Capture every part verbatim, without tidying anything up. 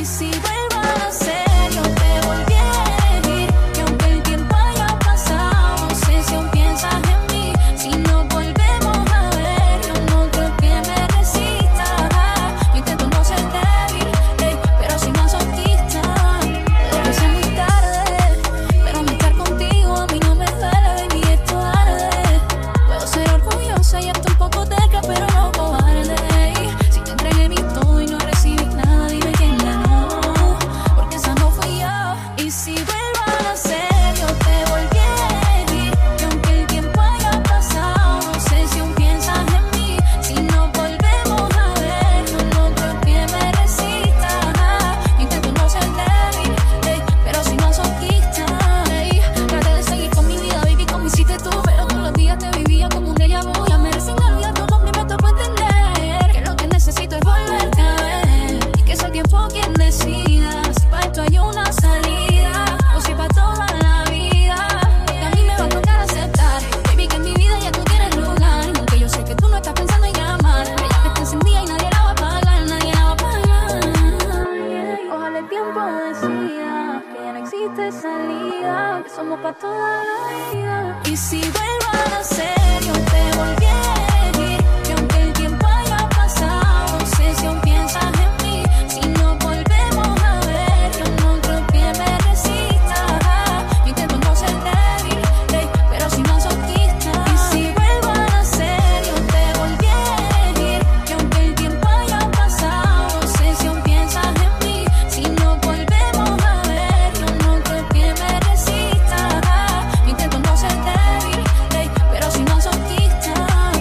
Y si vuelvo a nacer, yo te volví a elegir. Y aunque el tiempo haya pasado, no sé si aún piensas en mí. Si nos volvemos a ver, yo no creo que me resista. Yo intento no ser débil, ey, pero soy masoquista. Puede que sea muy tarde, pero no estar contigo a mí no me duele, baby, esto arde. Puedo ser orgullosa y hasta un poco terca, pero no cobarde. Si te entregué mi todo y no recibí nada, dime quién ganó, porque esa no fui yo. Y si vuelvo a nacer, yo te volví a elegir. Y aunque el tiempo haya pasado, no sé si aún piensas en mí. Si nos volvemos a ver, yo no creo que me resista. Yo intento no ser débil, ey, pero soy masoquista. Ey, traté de seguir con mi vida, baby, como hiciste tú, pero todos los días te vivía como un déjà vu. Ya me resigné a olvidar tu nombre y me tocó entender que lo que necesito es volverte a ver y que es el tiempo quien decida si para esto hay una salida o si para toda la vida. Y a mí me va a tocar aceptar, baby, que en mi vida ya tú tienes lugar, y aunque yo sé que tú no estás pensando en llamar, la llave está encendida y nadie la va a apagar, nadie la va a apagar. Ojalá el tiempo decida que ya no existe salida, que somos para toda la vida. Y si vuelvo a nacer, yo te volví a elegir. Y aunque el tiempo haya pasado, no sé si aún piensas en mí. Si nos volvemos a ver, yo no creo que me resista. Yo intento no ser débil, ey, pero soy masoquista. Y si vuelvo a nacer, yo te volví a elegir. Y aunque el tiempo haya pasado, no sé si aún piensas en mí. Si nos volvemos a ver, yo no creo que me resista. Yo intento no ser débil, ey, pero soy masoquista.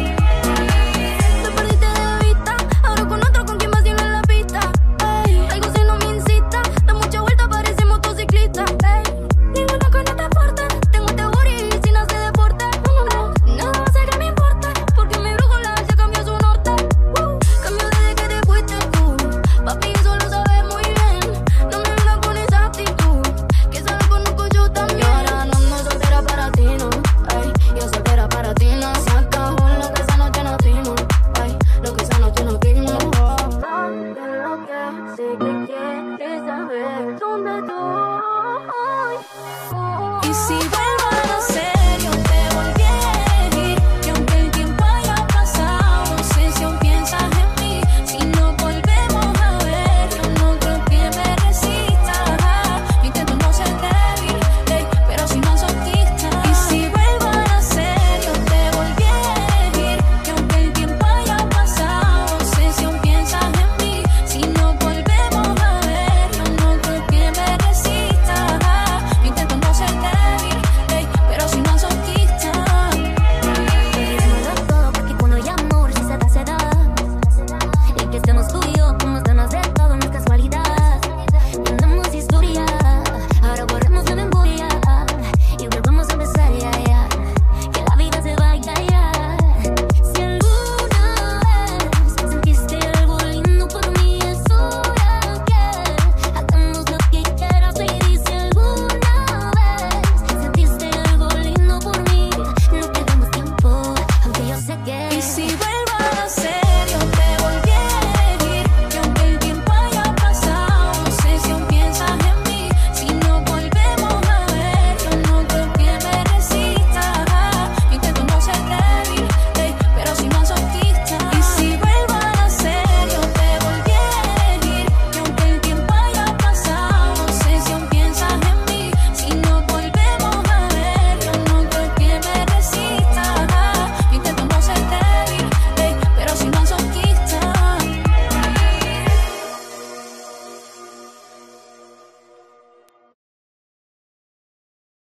Te perdiste de vista, ahora con otro con quien vas y no en la pista. Ey, algo si no me incita, da mucha vuelta, parece motociclista. Ey, ninguna con esta fuerte, tengo este booty sin hacer deporte. No, no, no, nada va a hacer que me importe, porque mi brújula ya cambió su norte. Uh, cambió desde que te fuiste tú, papi, eso lo sabes muy bien. No me vengas con esa actitud, que esa la conozco yo también. Y ahora no ando soltera para ti, no. Ay, yo soltera para ti, no. Se acabó lo que esa noche nos dimos. Ay, lo que esa noche nos dimos. ¿Dónde lo que sé que quieres saber? ¿Dónde estoy? Y si